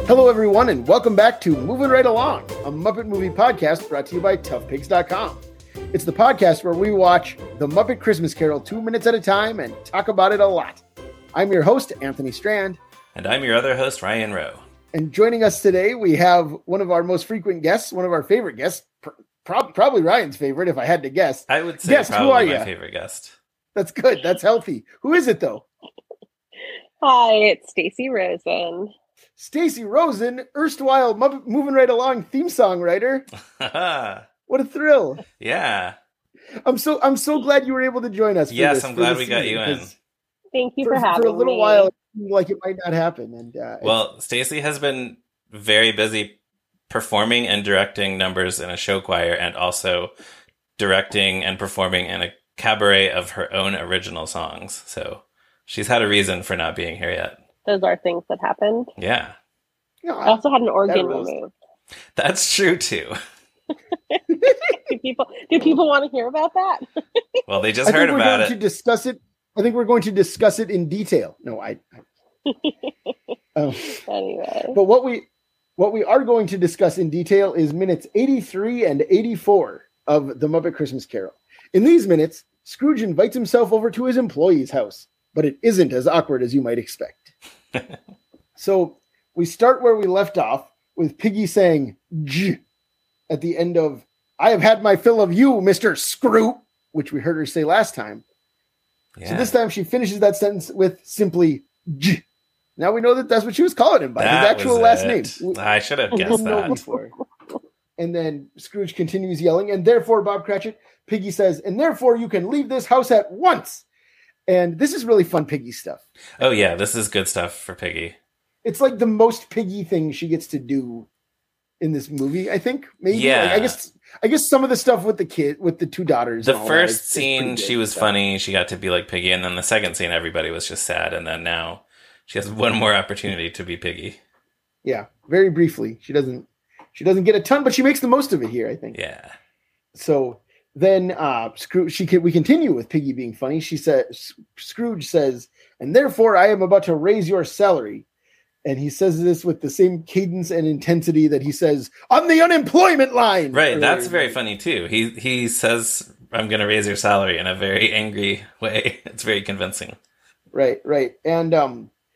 Hello, everyone, and welcome back to Moving Right Along, a Muppet movie podcast brought to you by toughpigs.com. It's the podcast where we watch The Muppet Christmas Carol 2 minutes at a time and talk about it a lot. I'm your host, Anthony Strand. And I'm your other host, Ryan Rowe. And joining us today, we have one of our most frequent guests, one of our favorite guests, probably Ryan's favorite, if I had to guess. I would say probably my favorite guest. That's good. That's healthy. Who is it, though? Hi, it's Stacy Rosen. Stacy Rosen, erstwhile Muppet Moving Right Along theme song writer. What a thrill. Yeah. I'm so glad you were able to join us. Yes, I'm glad we got you in. Thank you for having me. For a little while, it seemed like it might not happen. And well, Stacy has been very busy performing and directing numbers in a show choir and also directing and performing in a cabaret of her own original songs. So she's had a reason for not being here yet. Those are things that happened. Yeah. No, I also had an organ removed. That's true, too. Do people want to hear about that? Well, they just heard about it. To discuss it. I think we're going to discuss it in detail. No, Anyway. But what we are going to discuss in detail is minutes 83 and 84 of The Muppet Christmas Carol. In these minutes, Scrooge invites himself over to his employee's house, but it isn't as awkward as you might expect. So we start where we left off with Piggy saying "J" at the end of "I have had my fill of you, Mr. Screw," which we heard her say last time. Yeah. So this time she finishes that sentence with simply "J." Now we know that that's what she was calling him by his actual last name. I should have guessed that. Before. And then Scrooge continues yelling, "And therefore, Bob Cratchit," Piggy says, "and therefore you can leave this house at once." And this is really fun Piggy stuff. Oh, yeah. This is good stuff for Piggy. It's like the most Piggy thing she gets to do in this movie, I think. Maybe. Yeah. Like, I guess some of the stuff with the two daughters. The first scene, she was funny. She got to be like Piggy. And then the second scene, everybody was just sad. And then now she has one more opportunity to be Piggy. Yeah. Very briefly. She doesn't get a ton, but she makes the most of it here, I think. Yeah. So then we continue with Piggy being funny. Scrooge says, "And therefore I am about to raise your salary." And he says this with the same cadence and intensity that he says on the unemployment line. Right. That's very funny too. He says, "I'm going to raise your salary" in a very angry way. It's very convincing. Right. And I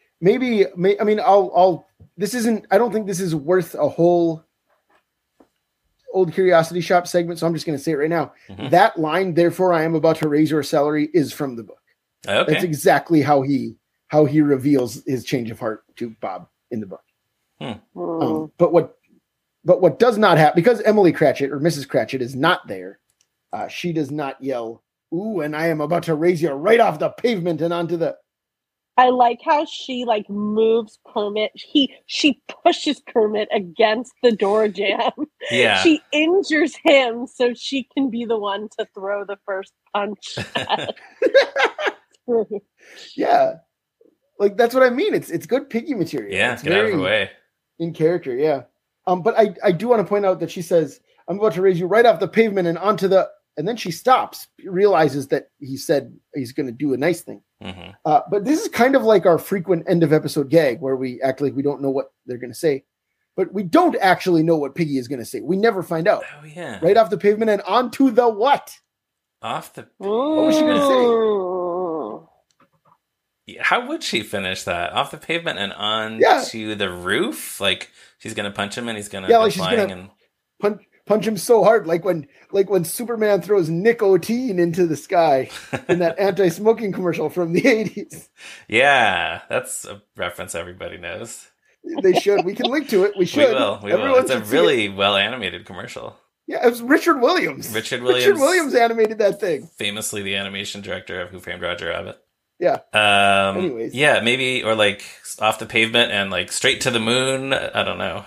don't think this is worth a whole Old Curiosity Shop segment, so I'm just going to say it right now. Mm-hmm. That line, "Therefore I am about to raise your salary," is from the book. Okay. That's exactly how he reveals his change of heart to Bob in the book. But what does not happen, because Emily Cratchit or Mrs. Cratchit is not there, she does not yell, "Ooh, and I am about to raise you right off the pavement and onto the..." I like how she moves Kermit. She pushes Kermit against the door jamb. Yeah. She injures him so she can be the one to throw the first punch at Scrooge. Yeah. Like, that's what I mean. It's good Piggy material. Yeah, get out of the way. In character, yeah. But I do want to point out that she says, "I'm about to raise you right off the pavement and onto the..." And then she stops, realizes that he said he's going to do a nice thing. Mm-hmm. But this is kind of like our frequent end of episode gag where we act like we don't know what they're going to say. But we don't actually know what Piggy is going to say. We never find out. Oh, yeah. Right off the pavement and onto the what? Off the... What was she going to say? How would she finish that? Off the pavement and onto the roof? Like, she's going to punch him and he's going to go flying and... Punch him so hard, like when Superman throws nicotine into the sky in that anti-smoking commercial from the 80s. Yeah, that's a reference everybody knows. They should. We can link to it. We should. We will. It's a really well-animated commercial. Yeah, it was Richard Williams. Richard Williams animated that thing. Famously the animation director of Who Framed Roger Rabbit. Yeah. Anyways. Yeah, maybe, or off the pavement and straight to the moon. I don't know.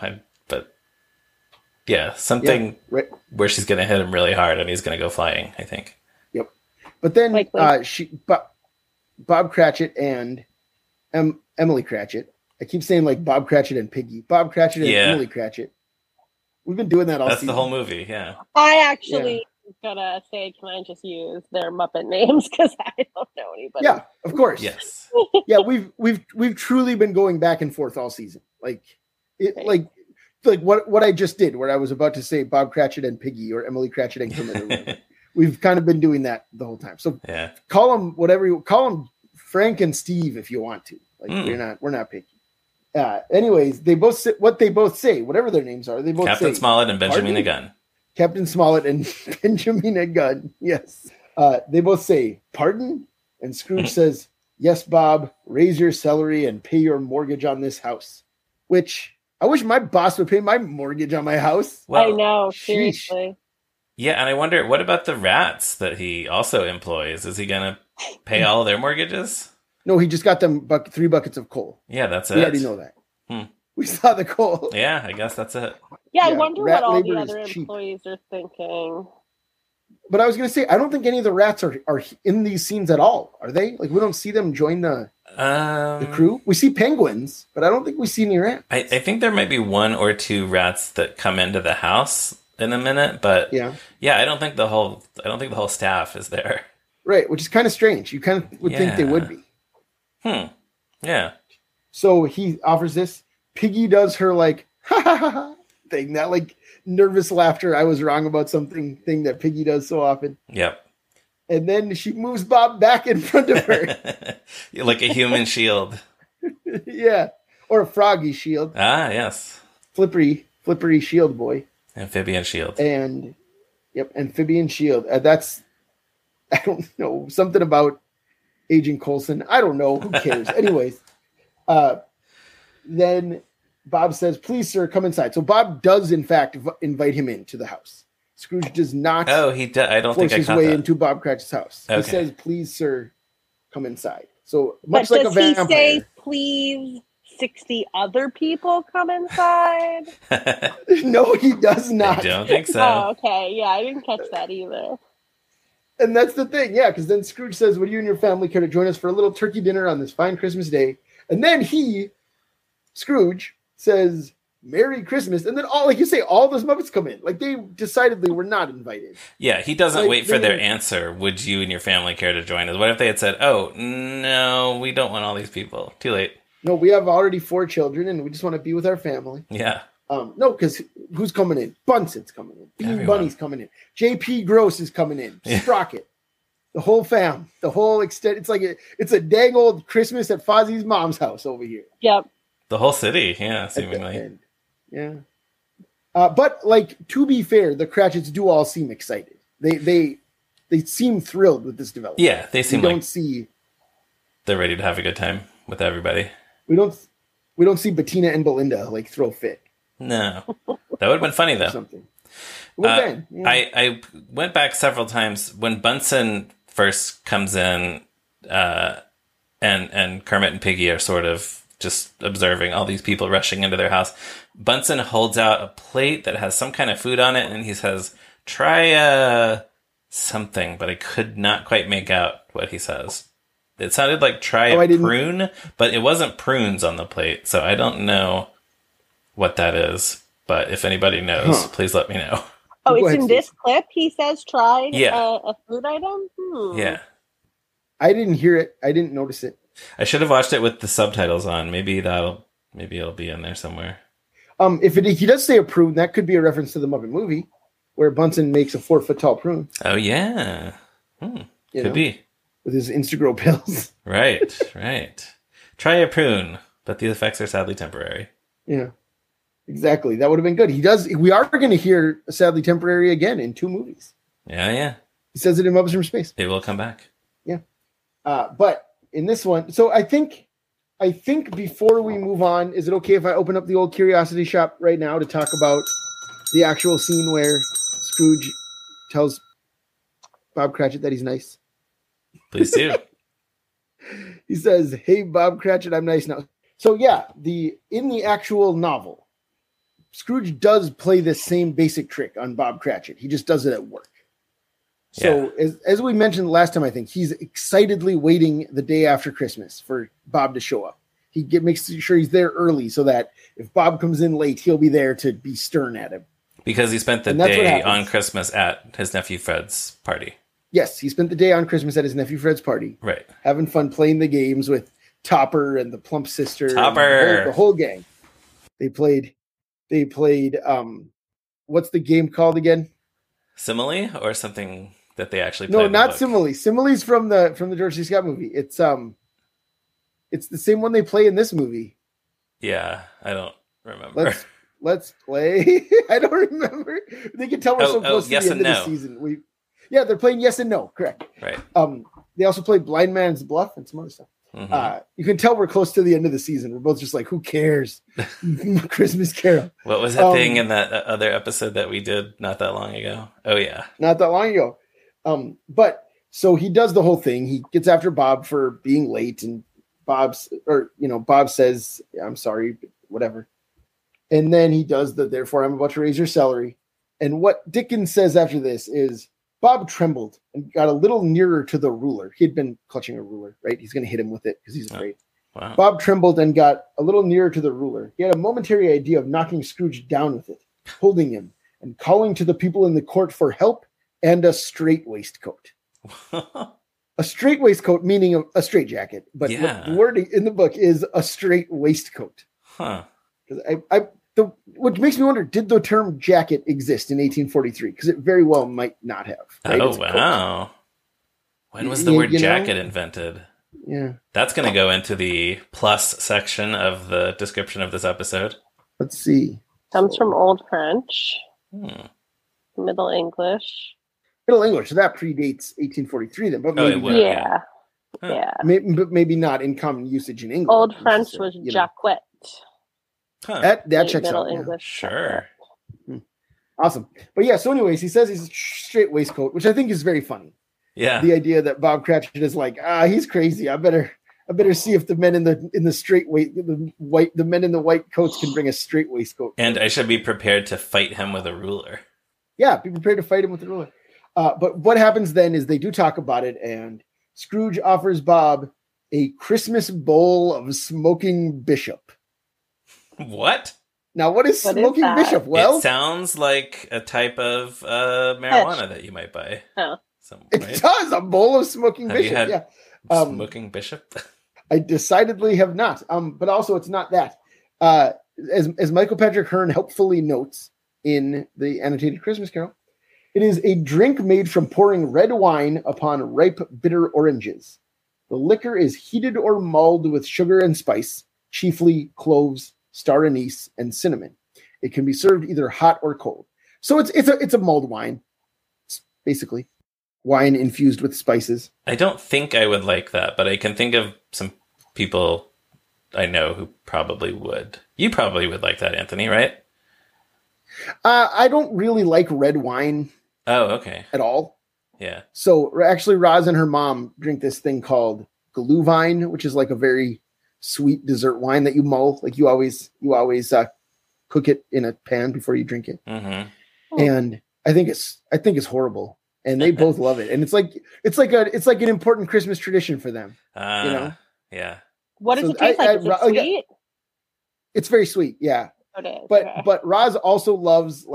Yeah, something where she's going to hit him really hard and he's going to go flying, I think. Yep. But then Bob Cratchit and Emily Cratchit. I keep saying Bob Cratchit and Piggy. Bob Cratchit and Emily Cratchit. We've been doing that all season. That's the whole movie, yeah. I actually gotta say, can I just use their Muppet names because I don't know anybody? Yeah, of course. Yes. Yeah, we've truly been going back and forth all season. Like what I just did, where I was about to say Bob Cratchit and Piggy or Emily Cratchit and Kermit or whatever. We've kind of been doing that the whole time. So call them whatever you call them, Frank and Steve, if you want to. Like we're not picky. Anyways, they both say, whatever their names are, they both Captain say Smollett and Benjamin Gunn. Captain Smollett and Benjamin Gunn. Yes. They both say, pardon? And Scrooge says, yes, Bob, raise your salary and pay your mortgage on this house. Which I wish my boss would pay my mortgage on my house. Well, I know, seriously. Yeah, and I wonder, what about the rats that he also employs? Is he going to pay all of their mortgages? No, he just got them 3 buckets of coal. Yeah, that's it. We already know that. We saw the coal. Yeah, I guess that's it. Yeah, I wonder what all the other employees are thinking. But I was going to say, I don't think any of the rats are in these scenes at all. Are they? Like, we don't see them join the crew. We see penguins, but I don't think we see any rats. I think there might be 1 or 2 rats that come into the house in a minute, but I don't think the whole staff is there. Right, which is kind of strange. You kind of would think they would be. Yeah. So he offers this. Piggy does her like ha ha ha thing, that like nervous laughter. I was wrong about something thing that Piggy does so often. Yep. And then she moves Bob back in front of her. Like a human shield. Yeah. Or a froggy shield. Ah, yes. Flippery shield boy. Amphibian shield. And amphibian shield. That's, I don't know, something about Agent Coulson. I don't know. Who cares? Anyways, then Bob says, please, sir, come inside. So Bob does, in fact, invite him into the house. Scrooge does not I don't think I his caught way that. into Bob Cratchit's house. Okay. He says, please, sir, come inside. So much like a vampire. Does he say, please, 60 other people come inside? No, he does not. I don't think so. Oh, okay. Yeah, I didn't catch that either. And that's the thing, because then Scrooge says, would you and your family care to join us for a little turkey dinner on this fine Christmas day? And then Scrooge, says, Merry Christmas. And then all those Muppets come in. Like, they decidedly were not invited. Yeah, he doesn't wait for their answer. Would you and your family care to join us? What if they had said, oh, no, we don't want all these people. Too late. No, we have already 4 children, and we just want to be with our family. Yeah. No, because who's coming in? Bunsen's coming in. Bean Bunny's coming in. J.P. Gross is coming in. Sprocket. The whole fam. The whole extent. It's a dang old Christmas at Fozzie's mom's house over here. Yep. The whole city, yeah, seemingly. Yeah. But, to be fair, the Cratchits do all seem excited. They seem thrilled with this development. Yeah, they seem they're ready to have a good time with everybody. We don't see Bettina and Belinda, throw a fit. No. That would have been funny, though. Something. I went back several times when Bunsen first comes in, and Kermit and Piggy are sort of just observing all these people rushing into their house. Bunsen holds out a plate that has some kind of food on it, and he says, try something, but I could not quite make out what he says. It sounded like try a prune, but it wasn't prunes on the plate, so I don't know what that is. But if anybody knows, please let me know. Oh, it's in this clip? He says try a food item? Yeah. I didn't hear it. I didn't notice it. I should have watched it with the subtitles on. Maybe it'll be in there somewhere. If he does say a prune, that could be a reference to the Muppet movie, where Bunsen makes a 4-foot tall prune. Oh yeah, could be with his Instagrow pills. Right. Try a prune, but the effects are sadly temporary. Yeah, exactly. That would have been good. We are going to hear sadly temporary again in 2 movies. Yeah. He says it in Muppets from Space. It will come back. Yeah, but in this one, so I think before we move on, is it okay if I open up the old Curiosity Shop right now to talk about the actual scene where Scrooge tells Bob Cratchit that he's nice? Please do. He says, hey, Bob Cratchit, I'm nice now. So yeah, in the actual novel, Scrooge does play this same basic trick on Bob Cratchit. He just does it at work. So as we mentioned last time, I think he's excitedly waiting the day after Christmas for Bob to show up. He makes sure he's there early so that if Bob comes in late, he'll be there to be stern at him. Because he spent the day on Christmas at his nephew Fred's party. Yes, he spent the day on Christmas at his nephew Fred's party. Right. Having fun playing the games with Topper and the Plump Sister. Topper! The whole gang. They played what's the game called again? Simile or something that they actually play? No, in the not book? Simile. Simile's from the George C. Scott movie. It's the same one they play in this movie. Yeah, I don't remember. Let's play. I don't remember. They can tell we're so close to Yes the end and of no. the season. They're playing Yes and No. Correct. Right. They also played Blind Man's Bluff and some other stuff. Mhm. You can tell we're close to the end of the season. We're both just like, who cares? Christmas Carol. What was that thing in that other episode that we did not that long ago? Oh yeah. Not that long ago. But so he does the whole thing. He gets after Bob for being late, and Bob says, I'm sorry, whatever. And then he does therefore I'm about to raise your salary. And what Dickens says after this is, Bob trembled and got a little nearer to the ruler. He had been clutching a ruler, right? He's going to hit him with it because he's afraid. Wow. Bob trembled and got a little nearer to the ruler. He had a momentary idea of knocking Scrooge down with it, holding him and calling to the people in the court for help and a straight waistcoat. A straight waistcoat meaning a straight jacket, but Yeah. the wording in the book is a straight waistcoat. Huh. Which makes me wonder, did the term jacket exist in 1843? Because it very well might not have. Right? Oh It's a coat. wow. When was the You word know? jacket invented? Yeah. That's going to go into the plus section of the description of this episode. Let's see. Comes from Old French, Hmm. Middle English. Middle English. So that predates 1843 then, but Oh, maybe, it would. Yeah. Huh. Yeah. but maybe not in common usage in England. Old French necessarily, was you know. Jacquet. Huh. That Middle checks out. Yeah. English. Sure. Awesome. But yeah, so anyways, he says he's a straight waistcoat, which I think is very funny. Yeah. The idea that Bob Cratchit is like, he's crazy. I better see if the men in the straight the men in the white coats can bring a straight waistcoat. And I should be prepared to fight him with a ruler. Yeah, be prepared to fight him with the ruler. But what happens then is they do talk about it, and Scrooge offers Bob a Christmas bowl of smoking bishop. What? Now, what is What is smoking that? bishop? Well, It sounds like a type of marijuana that you might buy. Oh. it Right? does, a bowl of smoking Have you bishop. had Yeah. Smoking bishop? I decidedly have not. But also it's not that. As Michael Patrick Hearn helpfully notes in the annotated Christmas Carol, it is a drink made from pouring red wine upon ripe, bitter oranges. The liquor is heated or mulled with sugar and spice, chiefly cloves, star anise, and cinnamon. It can be served either hot or cold. So it's a mulled wine, it's basically wine infused with spices. I don't think I would like that, but I can think of some people I know who probably would. You probably would like that, Anthony, right? I don't really like red wine Oh, okay. at all. Yeah. So actually, Roz and her mom drink this thing called Glühwein, which is like a very sweet dessert wine that you mull. Like you always cook it in a pan before you drink it. Mm-hmm. And I think it's horrible. And they both love it. And it's like an important Christmas tradition for them. You know? Yeah. What does So it taste like? Is it okay. sweet? It's very sweet, yeah. It is. But okay. but Roz also loves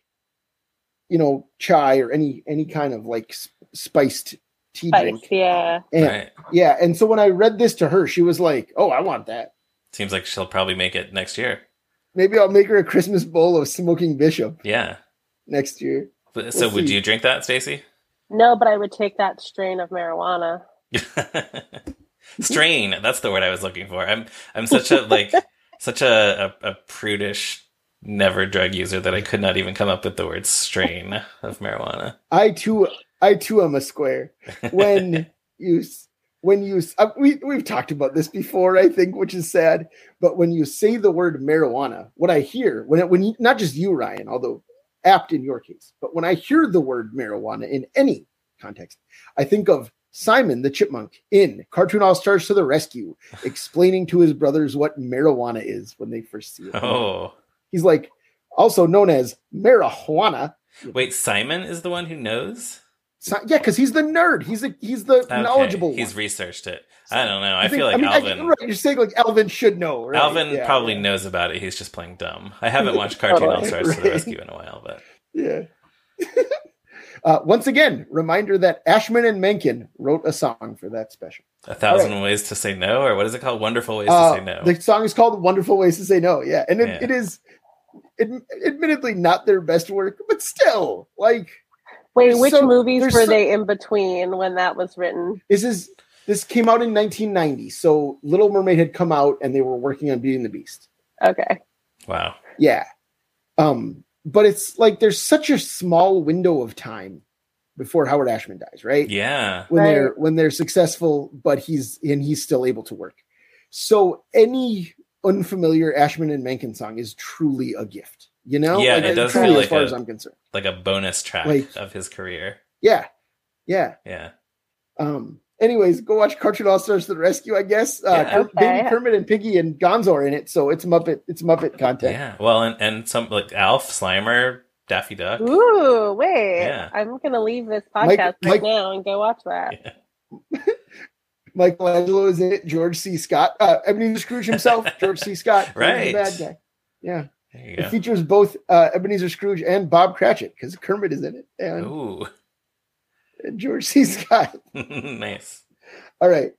chai or any kind of like spiced tea Spice, drink. yeah. And, Right. Yeah, and so when I read this to her, she was like, "Oh, I want that. Seems like she'll probably make it next year. Maybe I'll make her a Christmas bowl of smoking bishop Yeah. next year." So We'll would see. you drink that, Stacey? No, but I would take that strain of marijuana. Strain. That's the word I was looking for. I'm such a prudish never drug user that I could not even come up with the word strain of marijuana. I too am a square. When we've talked about this before, I think, which is sad. But when you say the word marijuana, what I hear when you, not just you, Ryan, although apt in your case, but when I hear the word marijuana in any context, I think of Simon the Chipmunk in Cartoon All Stars to the Rescue, explaining to his brothers what marijuana is when they first see it. Oh. He's like, also known as marijuana. Wait, Simon is the one who knows? Yeah, because he's the nerd. He's the Okay, knowledgeable he's one. researched it. I don't know. I think- feel like Alvin. right, you're saying like Alvin should know, right? Alvin Yeah, probably yeah. knows about it. He's just playing dumb. I haven't watched Cartoon All Stars to the Right. Rescue in a while, but Yeah. Once again, reminder that Ashman and Menken wrote a song for that special. 1,000 Ways to Say No, or what is it called? Wonderful Ways to Say No. The song is called Wonderful Ways to Say No. Yeah. And Yeah. it is admittedly not their best work, but still, like, Wait, which movies there's were they in between when that was written? this came out in 1990. So Little Mermaid had come out and they were working on Beauty and the Beast. Okay. Wow. Yeah. But it's like there's such a small window of time before Howard Ashman dies, right? Yeah. When they're successful, but he's still able to work. So any unfamiliar Ashman and Menken song is truly a gift, you know? Yeah, like, it does truly, feel like as far as I'm concerned. Like a bonus track Like- of his career. Yeah. Yeah. Anyways, go watch Cartoon All Stars to the Rescue, I guess. Yeah. Baby Kermit and Piggy and Gonzo are in it, so it's Muppet content. Yeah. Well, and some like Alf, Slimer, Daffy Duck. Ooh, wait. Yeah. I'm going to leave this podcast right now and go watch that. Yeah. Michelangelo is in it. George C. Scott. Ebenezer Scrooge himself, George C. Scott. Right. The bad guy. Yeah. There you It go. features both Ebenezer Scrooge and Bob Cratchit because Kermit is in it. And Ooh. George C. Scott. Nice. All right.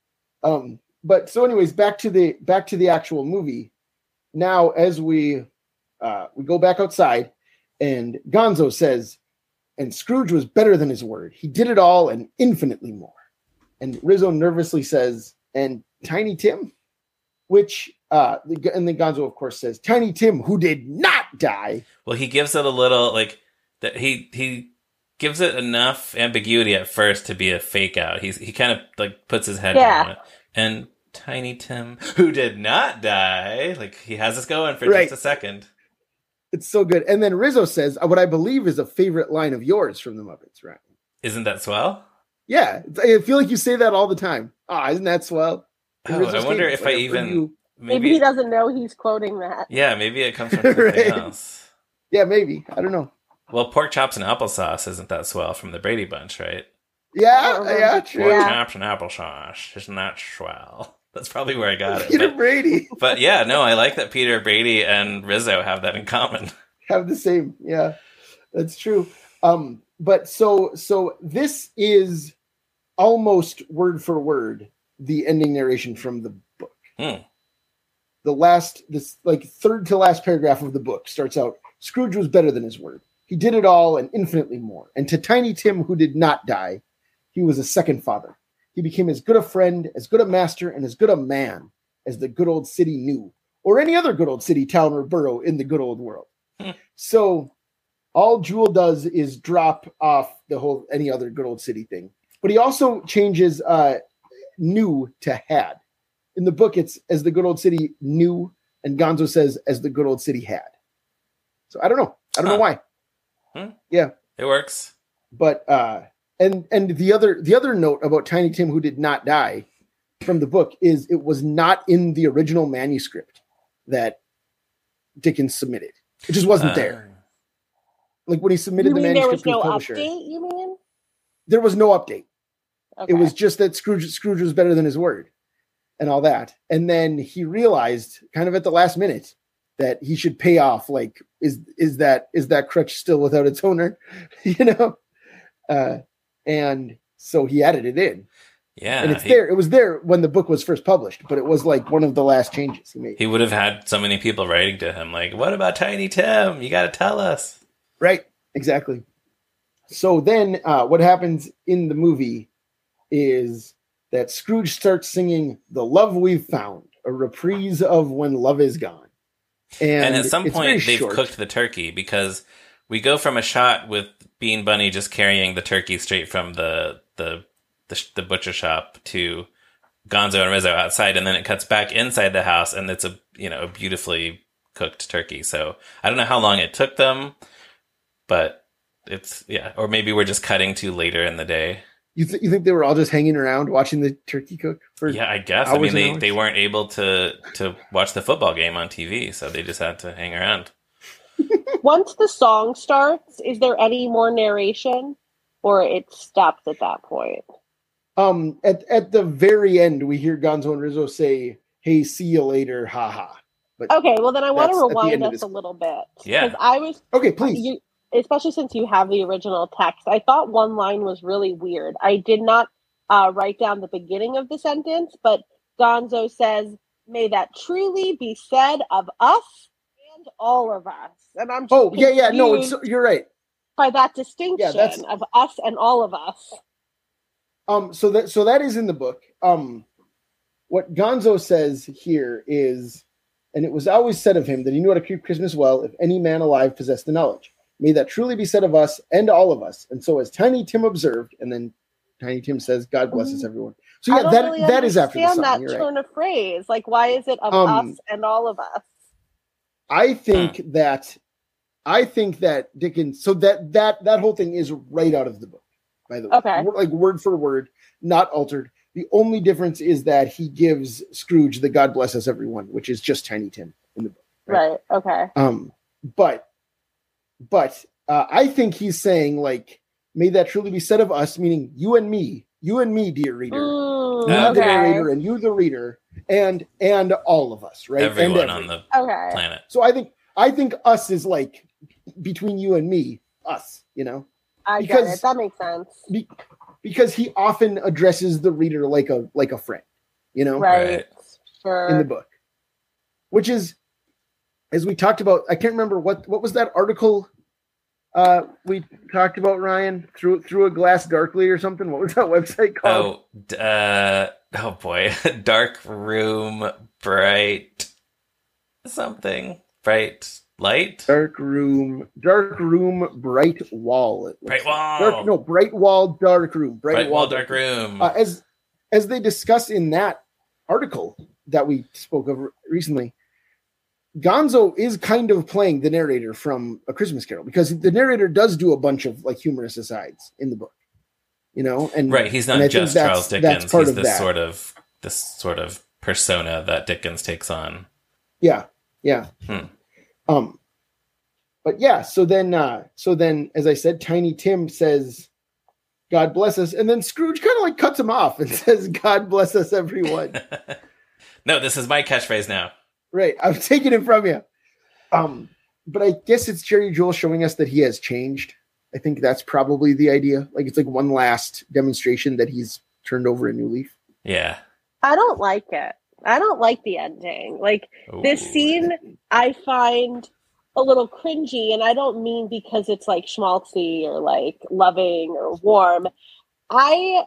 But so anyways, back to the actual movie. Now, as we go back outside, and Gonzo says, and Scrooge was better than his word. He did it all and infinitely more. And Rizzo nervously says, and Tiny Tim, which and then Gonzo of course says, Tiny Tim, who did not die. Well, he gives it a little like that. He gives it enough ambiguity at first to be a fake out. He kind of like puts his head down it. And Tiny Tim, who did not die, like he has us going for just a second. It's so good. And then Rizzo says, what I believe is a favorite line of yours from the Muppets, right? Isn't that swell? Yeah. I feel like you say that all the time. Isn't that swell? Oh, I wonder if I even... Maybe he doesn't know he's quoting that. Yeah, maybe it comes from something else. Yeah, maybe. I don't know. Well, pork chops and applesauce isn't that swell from the Brady Bunch, right? Yeah, true. Pork chops and applesauce isn't that swell? That's probably where I got it. Peter Brady. But yeah, no, I like that Peter Brady and Rizzo have that in common. Have the same. Yeah, that's true. But so this is almost word for word the ending narration from the book. This third to last paragraph of the book starts out, Scrooge was better than his word. He did it all and infinitely more. And to Tiny Tim, who did not die, he was a second father. He became as good a friend, as good a master, and as good a man as the good old city knew, or any other good old city, town, or borough in the good old world. So all Jewel does is drop off the whole any other good old city thing. But he also changes knew to had. In the book, it's as the good old city knew, and Gonzo says as the good old city had. So I don't know. I don't know why. Yeah. It works. But and the other note about Tiny Tim who did not die from the book is it was not in the original manuscript that Dickens submitted. It just wasn't there. Like when he submitted the manuscript to the publisher. Update, you mean? There was no update. Okay. It was just that Scrooge was better than his word and all that. And then he realized kind of at the last minute that he should pay off. Like, is that crutch still without its owner? You know? And so he added it in. Yeah. And it's there. It was there when the book was first published, but it was like one of the last changes he made. He would have had so many people writing to him like, what about Tiny Tim? You got to tell us. Right. Exactly. So then what happens in the movie is that Scrooge starts singing The Love We've Found, a reprise of When Love Is Gone. And at some point they've cooked the turkey because we go from a shot with Bean Bunny just carrying the turkey straight from the butcher shop to Gonzo and Rizzo outside, and then it cuts back inside the house, and it's a beautifully cooked turkey. So I don't know how long it took them, but it's or maybe we're just cutting to later in the day. You think they were all just hanging around watching the turkey cook? I guess. I mean, they weren't able to watch the football game on TV, so they just had to hang around. Once the song starts, is there any more narration, or it stops at that point? At the very end, we hear Gonzo and Rizzo say, "Hey, see you later, haha." But okay, well then I want to rewind us a little bit. Yeah. Because I was please. Especially since you have the original text, I thought one line was really weird. I write down the beginning of the sentence, but Gonzo says, "May that truly be said of us and all of us." And I'm just no, you're right. By that distinction of us and all of us. So that is in the book. What Gonzo says here is, and it was always said of him that he knew how to keep Christmas well if any man alive possessed the knowledge. May that truly be said of us and all of us. And so as Tiny Tim observed, and then Tiny Tim says, "God blesses everyone." So yeah, that is after the song. That turn of phrase. Like, why is it of us and all of us? I think that Dickens. So that whole thing is right out of the book, by the way. Okay. Like word for word, not altered. The only difference is that he gives Scrooge the "God bless us everyone," which is just Tiny Tim in the book. Right. Okay. But I think he's saying, like, may that truly be said of us, meaning you and me, dear reader, you the narrator, and you the reader, and all of us, right? Everyone on the planet. So I think us is like between you and me, us, you know. I get it. That makes sense. Because he often addresses the reader like a friend, you know, right? Sure. In the book, which is, as we talked about, I can't remember what was that article we talked about, Ryan, through a glass darkly or something. What was that website called? Oh boy, Dark Room Bright something. Bright Light? Dark room, bright wall. Bright wall. Bright wall, dark room. Bright wall, dark room. As they discuss in that article that we spoke of recently, Gonzo is kind of playing the narrator from A Christmas Carol, because the narrator does do a bunch of like humorous asides in the book, you know. And right, he's not just Charles Dickens. He's this sort of persona that Dickens takes on. Yeah. But yeah, so then, as I said, Tiny Tim says, "God bless us," and then Scrooge kind of like cuts him off and says, "God bless us, everyone." No, this is my catchphrase now. Right, I'm taking it from you. But I guess it's Jerry Joel showing us that he has changed. I think that's probably the idea. Like, it's like one last demonstration that he's turned over a new leaf. Yeah. I don't like it. I don't like the ending. Like, this scene, I find a little cringy, and I don't mean because it's like schmaltzy or like loving or warm. I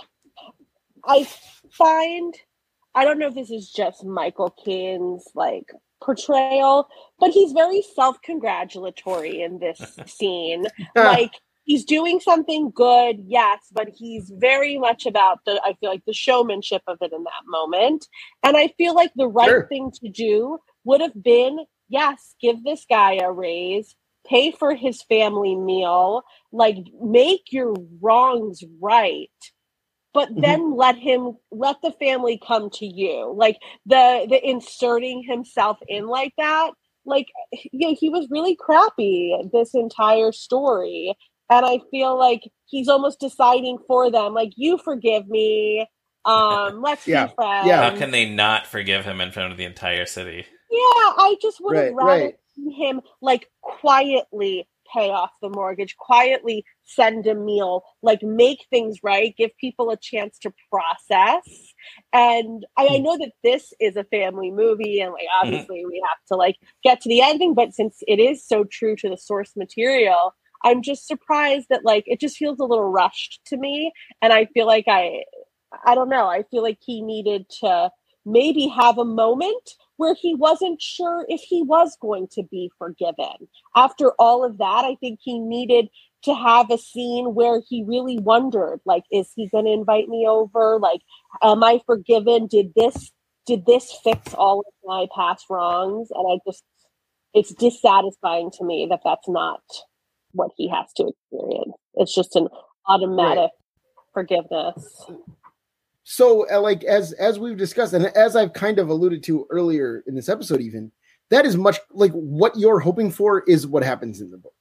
find, I don't know if this is just Michael Caine's like portrayal, but he's very self-congratulatory in this scene. Like, he's doing something good, yes, but he's very much about I feel like the showmanship of it in that moment. And I feel like the right thing to do would have been, yes, give this guy a raise, pay for his family meal, like, make your wrongs right. But then let the family come to you. Like, the inserting himself in like that, like, you know, he was really crappy this entire story. And I feel like he's almost deciding for them, like, you forgive me. Let's be friends. Yeah. How can they not forgive him in front of the entire city? Yeah, I just would have rather seen him, like, quietly pay off the mortgage, quietly send a meal, like, make things right, give people a chance to process. And I know that this is a family movie, and like, obviously we have to like get to the ending, but since it is so true to the source material, I'm just surprised that, like, it just feels a little rushed to me. And I feel like I don't know, I feel like he needed to maybe have a moment where he wasn't sure if he was going to be forgiven. After all of that, I think he needed to have a scene where he really wondered, like, is he going to invite me over? Like, am I forgiven? Did this fix all of my past wrongs? And it's dissatisfying to me that that's not what he has to experience. It's just an automatic forgiveness. So, like, as we've discussed, and as I've kind of alluded to earlier in this episode, even, that is much like what you're hoping for is what happens in the book.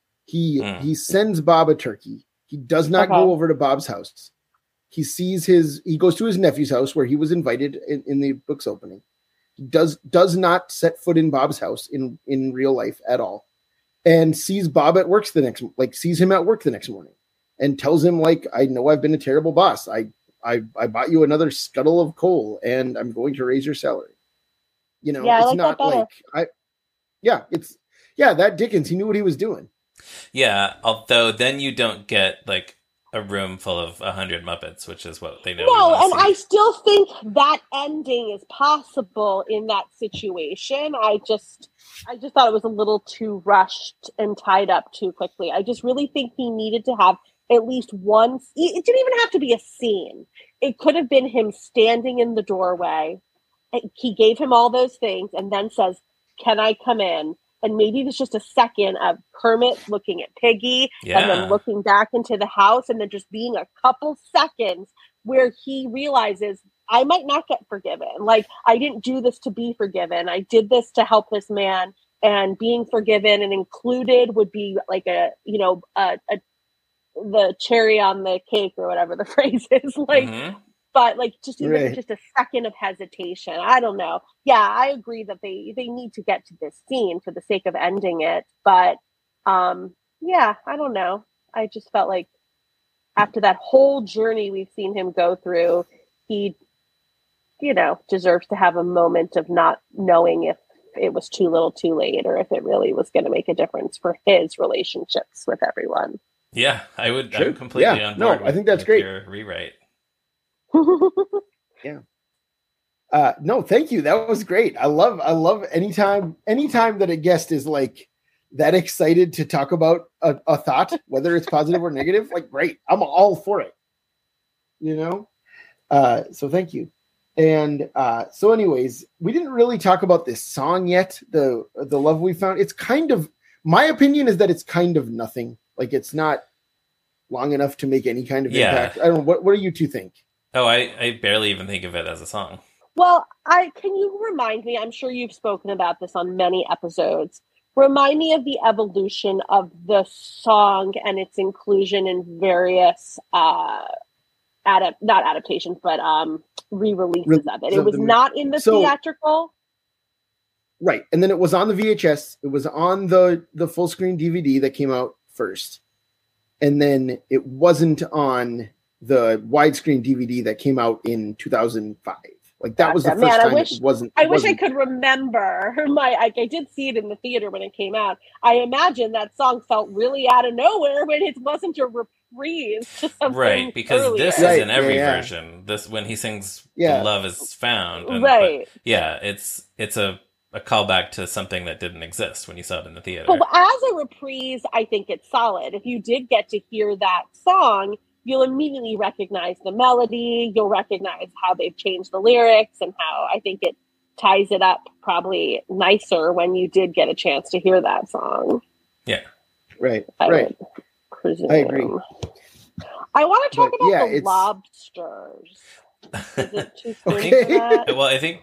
He sends Bob a turkey. He does not go over to Bob's house. He goes to his nephew's house where he was invited in the book's opening. He does not set foot in Bob's house in real life at all, and sees Bob at work sees him at work the next morning, and tells him, like, I know I've been a terrible boss. I bought you another scuttle of coal, and I'm going to raise your salary. You know, yeah, it's not like that Dickens, he knew what he was doing. Yeah, although then you don't get like a room full of 100 Muppets, which is what they know. No, and I still think that ending is possible in that situation. I just thought it was a little too rushed and tied up too quickly. I just really think he needed to have at least one. It didn't even have to be a scene. It could have been him standing in the doorway. He gave him all those things and then says, "Can I come in?" And maybe there's just a second of Kermit looking at Piggy and then looking back into the house, and then just being a couple seconds where he realizes, I might not get forgiven. Like, I didn't do this to be forgiven. I did this to help this man, and being forgiven and included would be like the cherry on the cake or whatever the phrase is. Like, but like just even just a second of hesitation. I don't know. Yeah, I agree that they need to get to this scene for the sake of ending it. But yeah, I don't know. I just felt like after that whole journey we've seen him go through, he, deserves to have a moment of not knowing if it was too little too late or if it really was going to make a difference for his relationships with everyone. Yeah, I'm completely on board. I think that's great. Your rewrite. Yeah. No, thank you. That was great. I love anytime that a guest is like that excited to talk about a thought, whether it's positive or negative. Like, great. I'm all for it. So thank you. And so anyways, we didn't really talk about this song yet. The Love We Found. It's kind of, my opinion is that it's kind of nothing. Like, it's not long enough to make any kind of impact. I don't know. What do you two think? Oh, I barely even think of it as a song. Well, can you remind me, I'm sure you've spoken about this on many episodes, remind me of the evolution of the song and its inclusion in various, not adaptations, but re-releases of it. It was not in the theatrical? Right. And then it was on the VHS. It was on the full screen DVD that came out first. And then it wasn't on the widescreen DVD that came out in 2005. Like, that was the first time it wasn't. I wish I could remember I did see it in the theater when it came out. I imagine that song felt really out of nowhere when it wasn't a reprise to something right, because earlier. This is in every version. This, when he sings "The Love Is Found," right? But, it's a callback to something that didn't exist when you saw it in the theater. But as a reprise, I think it's solid. If you did get to hear that song, you'll immediately recognize the melody. You'll recognize how they've changed the lyrics and how I think it ties it up probably nicer when you did get a chance to hear that song. Yeah. Right. I agree. I want to talk about the lobsters. Is it too soon for that? Well, I think,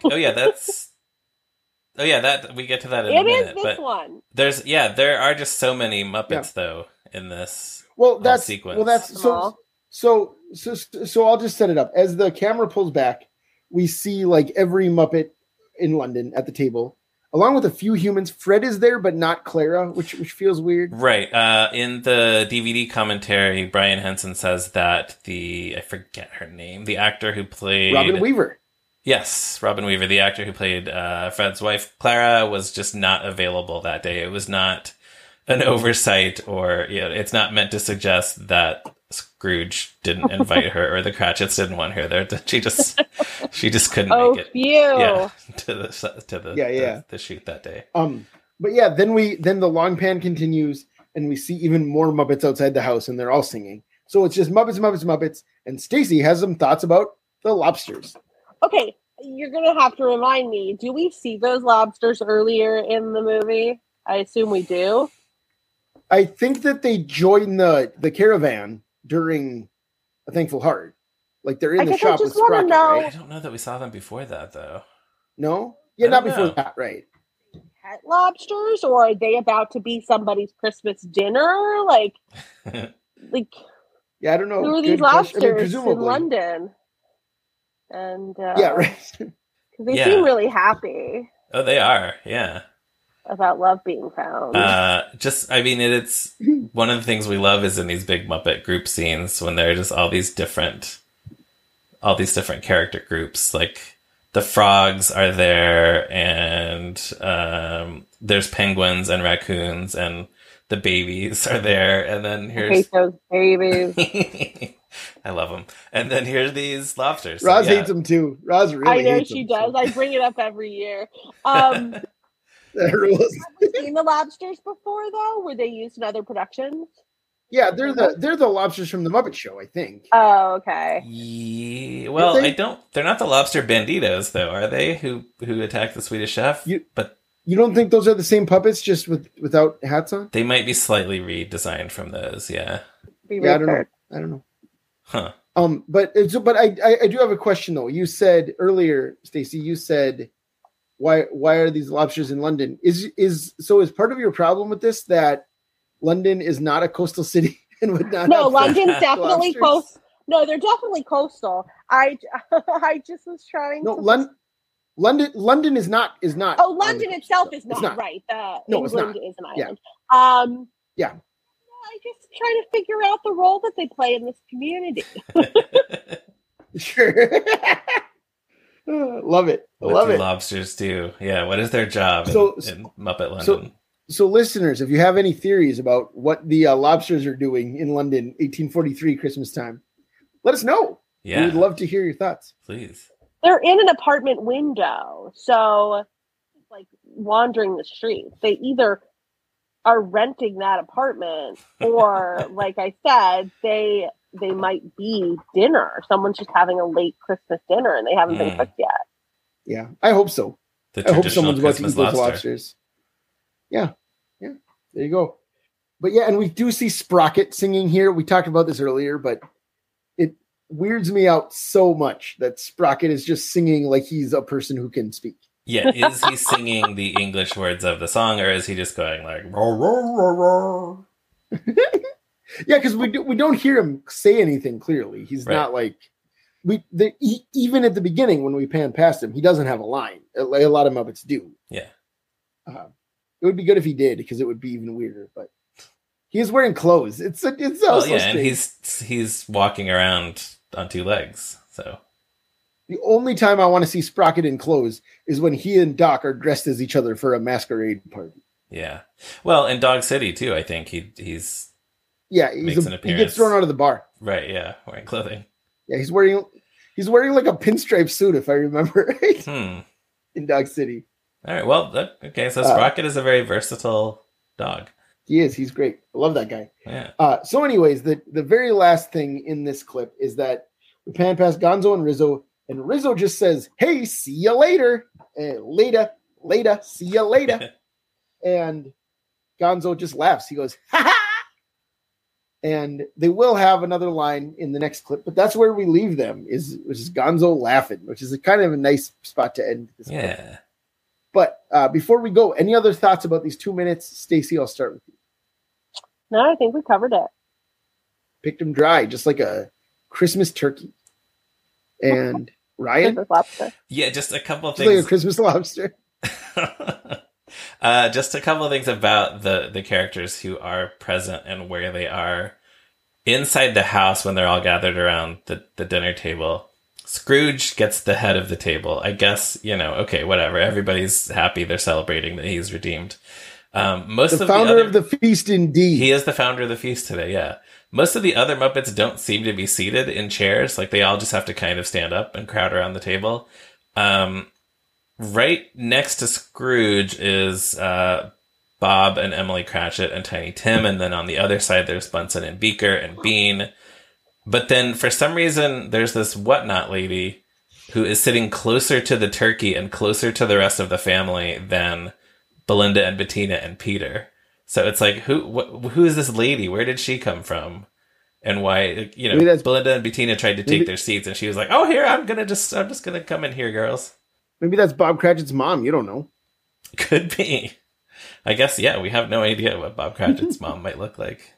that we get to that in a minute. It is this one. There are just so many Muppets though in this sequence. So I'll just set it up. As the camera pulls back, we see like every Muppet in London at the table, along with a few humans. Fred is there, but not Clara, which feels weird. Right. In the DVD commentary, Brian Henson says that I forget her name, the actor who played Robin Weaver. Yes, Robin Weaver, the actor who played Fred's wife, Clara, was just not available that day. It was not an oversight, or it's not meant to suggest that Scrooge didn't invite her or the Cratchits didn't want her there. She just couldn't make it. To the shoot that day. But yeah, then the long pan continues and we see even more Muppets outside the house and they're all singing. So it's just Muppets, and Stacy has some thoughts about the lobsters. Okay, you're gonna have to remind me. Do we see those lobsters earlier in the movie? I assume we do. I think that they join the caravan during A Thankful Heart. Like, they're in the shop with Sprocket, right? I don't know that we saw them before that, though. No? Yeah, not before that, right. Pet lobsters? Or are they about to be somebody's Christmas dinner? Like, yeah, I don't know. Who are these lobsters in London? And right. They seem really happy. Oh, they are, yeah. About love being found. It's one of the things we love is in these big Muppet group scenes when there are just all these different all these different character groups. Like the frogs are there, and there's penguins and raccoons, and the babies are there. And then here's... I hate those babies. I love them. And then here's these lobsters. Roz hates them too. Roz really I know hates she them, does. So. I bring it up every year. That rules. Have you seen the lobsters before, though? Were they used in other productions? Yeah, they're the lobsters from the Muppet Show, I think. Oh, okay. Yeah, well, they're not the lobster banditos, though, are they? Who attack the Swedish chef? But you don't think those are the same puppets, just without hats on? They might be slightly redesigned from those. Yeah. I don't know. Huh. But I do have a question though. You said earlier, Stacey, why are these lobsters in London? Is part of your problem with this that London is not a coastal city and would not? No, London's definitely coastal. No, they're definitely coastal. I just was trying. No, London is not. Oh, London itself is not right. England is an island. Yeah. I just try to figure out the role that they play in this community. Sure. Love it. What do lobsters do? Yeah, what is their job in Muppet London? So listeners, if you have any theories about what the lobsters are doing in London 1843 Christmas time, let us know. Yeah. We'd love to hear your thoughts. Please. They're in an apartment window, so it's like wandering the streets. They either are renting that apartment or, like I said, they might be dinner. Someone's just having a late Christmas dinner and they haven't been cooked yet. Yeah, I hope so. I hope someone's about to eat those lobsters. Yeah. There you go. But yeah, and we do see Sprocket singing here. We talked about this earlier, but it weirds me out so much that Sprocket is just singing like he's a person who can speak. Yeah, is he singing the English words of the song, or is he just going like roar, roar, roar? Yeah, because we don't hear him say anything clearly. He's not like even at the beginning when we pan past him, he doesn't have a line. A lot of Muppets do. Yeah, it would be good if he did, because it would be even weirder. But he is wearing clothes. It's also strange. And he's walking around on two legs, so. The only time I want to see Sprocket in clothes is when he and Doc are dressed as each other for a masquerade party. Yeah. Well, in Dog City, too, I think makes an appearance. He gets thrown out of the bar. Right, yeah, wearing clothing. Yeah, he's wearing like a pinstripe suit, if I remember right, in Dog City. All right, well, so Sprocket is a very versatile dog. He is. He's great. I love that guy. Yeah. So anyways, the very last thing in this clip is that we pan past Gonzo and Rizzo, and Rizzo just says, "Hey, see you later." And later, see you later. And Gonzo just laughs. He goes, "Ha ha!" And they will have another line in the next clip, but that's where we leave them, which is Gonzo laughing, which is a kind of a nice spot to end this clip. But before we go, any other thoughts about these 2 minutes? Stacey, I'll start with you. No, I think we covered it. Picked them dry, just like a Christmas turkey. And Ryan? Christmas lobster. Yeah, just a couple of things. Like a Christmas lobster. Just a couple of things about the characters who are present and where they are inside the house when they're all gathered around the dinner table. Scrooge gets the head of the table. I guess, okay, whatever. Everybody's happy. They're celebrating that he's redeemed. The founder of the feast, indeed. He is the founder of the feast today, yeah. Most of the other Muppets don't seem to be seated in chairs. Like, they all just have to kind of stand up and crowd around the table. Right next to Scrooge is Bob and Emily Cratchit and Tiny Tim. And then on the other side, there's Bunsen and Beaker and Bean. But then, for some reason, there's this whatnot lady who is sitting closer to the turkey and closer to the rest of the family than Belinda and Bettina and Peter. So it's like, who is this lady? Where did she come from? And why, Belinda and Bettina tried to take their seats, and she was like, "Oh, here, I'm just gonna come in here, girls." Maybe that's Bob Cratchit's mom. You don't know. Could be. I guess, yeah, we have no idea what Bob Cratchit's mom might look like.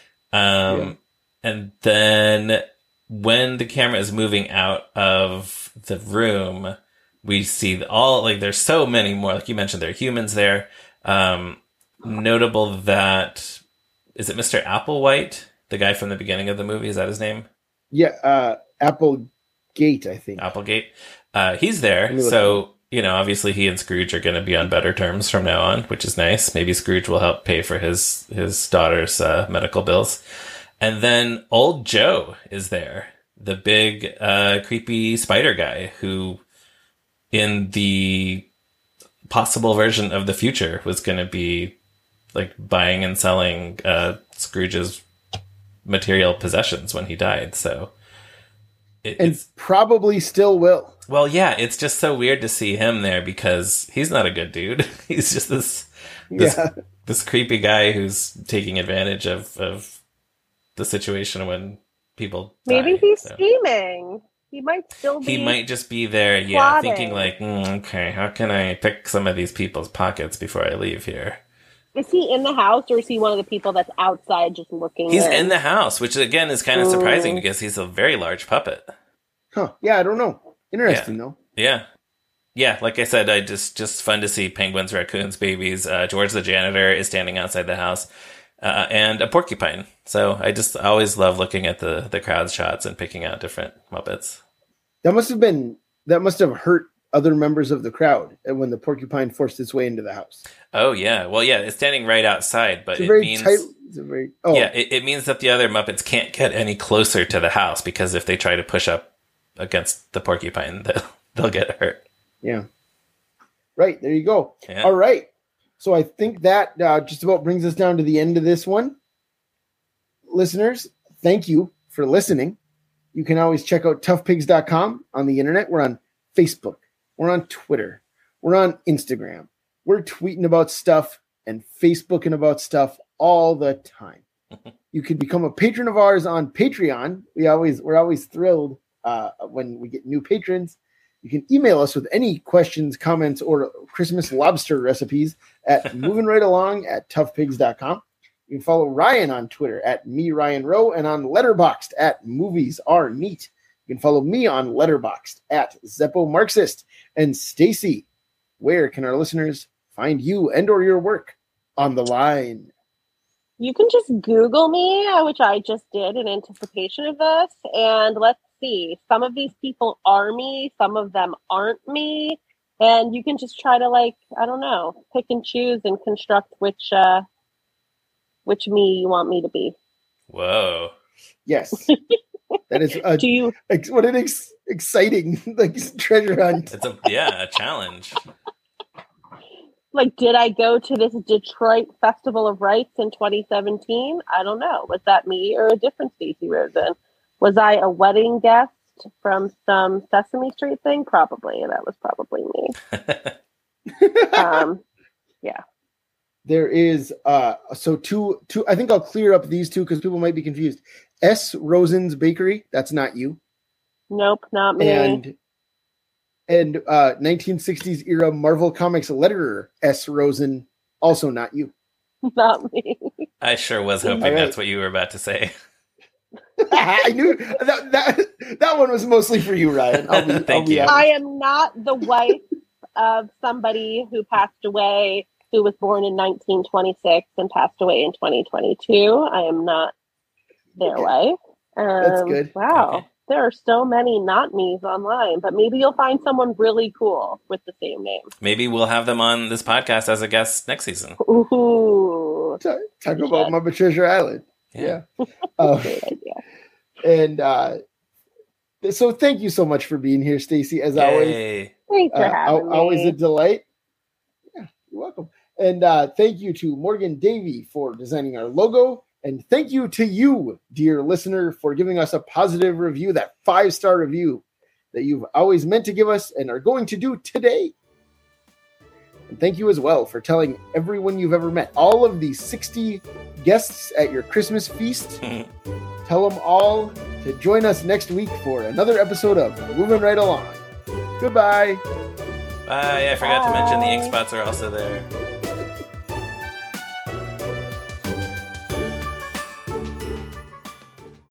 And then when the camera is moving out of the room, we see there's so many more. Like you mentioned, there are humans there. Notable that, is it Mr. Applewhite, the guy from the beginning of the movie? Is that his name? Yeah, Applegate. Applegate, I think. Applegate. He's there. So, obviously he and Scrooge are going to be on better terms from now on, which is nice. Maybe Scrooge will help pay for his daughter's medical bills. And then old Joe is there. The big, creepy spider guy who, in the possible version of the future, was going to be like buying and selling Scrooge's material possessions when he died. So, it's probably still will. Well, yeah, it's just so weird to see him there because he's not a good dude. He's just this creepy guy who's taking advantage of the situation when people maybe die, he's scheming. He might still be. He might just be there, plotting. Thinking like, okay, how can I pick some of these people's pockets before I leave here? Is he in the house, or is he one of the people that's outside just looking? He's in the house, which again is kind of surprising because he's a very large puppet. Huh? Yeah, I don't know. Interesting though. Yeah. Like I said, just fun to see penguins, raccoons, babies. George the janitor is standing outside the house. And a porcupine. So I always love looking at the crowd shots and picking out different Muppets. That must have hurt other members of the crowd when the porcupine forced its way into the house. Oh yeah. Well, yeah, it's standing right outside, but it means it means that the other Muppets can't get any closer to the house because if they try to push up against the porcupine, they'll get hurt. Yeah. Right. There you go. Yeah. All right. So I think that just about brings us down to the end of this one. Listeners, thank you for listening. You can always check out toughpigs.com on the internet. We're on Facebook. We're on Twitter. We're on Instagram. We're tweeting about stuff and Facebooking about stuff all the time. You can become a patron of ours on Patreon. We're always thrilled when we get new patrons. You can email us with any questions, comments, or Christmas lobster recipes at movingrightalong@toughpigs.com. You can follow Ryan on Twitter at @MeRyanRowe and on Letterboxd at @MoviesAreNeat. You can follow me on Letterboxd at ZeppoMarxist. And Stacy, where can our listeners find you and or your work on the line? You can just Google me, which I just did in anticipation of this, and let's see. Some of these people are me, some of them aren't me, and you can just try to pick and choose and construct which me you want me to be. Whoa! Yes, that is. What an exciting treasure hunt! It's a challenge. Did I go to this Detroit Festival of Rights in 2017? I don't know. Was that me or a different Stacey Rosen? Was I a wedding guest from some Sesame Street thing? Probably. That was probably me. Yeah. There is two. I think I'll clear up these two because people might be confused. S. Rosen's Bakery. That's not you. Nope, not me. And 1960s era Marvel Comics letterer S. Rosen, also not you. Not me. I sure was hoping that's what you were about to say. I knew that one was mostly for you, Ryan. Thank you. I am not the wife of somebody who passed away, who was born in 1926 and passed away in 2022. I am not their wife. That's good. Wow. Okay. There are so many not me's online, but maybe you'll find someone really cool with the same name. Maybe we'll have them on this podcast as a guest next season. Ooh. Talk about Muppet Treasure Island. Yeah. Great idea. And so thank you so much for being here, Stacy, as always. Thanks for having me. Always a delight. Yeah, you're welcome. And thank you to Morgan Davey for designing our logo. And thank you to you, dear listener, for giving us a positive review, that 5-star review that you've always meant to give us and are going to do today. And thank you as well for telling everyone you've ever met, all of the 60 guests at your Christmas feast. Tell them all to join us next week for another episode of Moving Right Along. Goodbye. Bye. I forgot to mention the ink spots are also there.